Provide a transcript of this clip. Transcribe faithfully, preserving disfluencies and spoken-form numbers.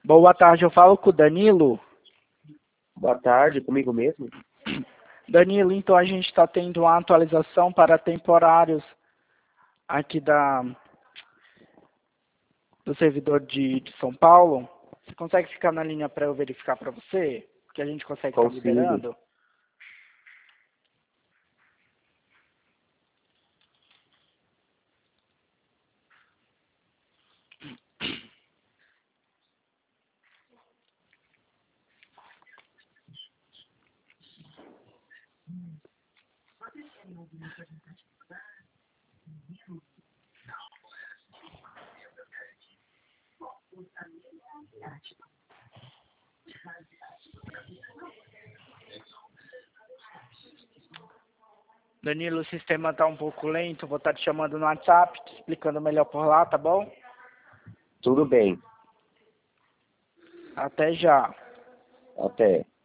Boa tarde, eu falo com o Danilo. Boa tarde, comigo mesmo? Danilo, então a gente está tendo uma atualização para temporários aqui da, do servidor de, de São Paulo. Você consegue ficar na linha para eu verificar para você? Que a gente consegue estar Consigo. liberando? Danilo, o sistema está um pouco lento, vou estar te chamando no WhatsApp, te explicando melhor por lá, tá bom? Tudo bem. Até já. Até.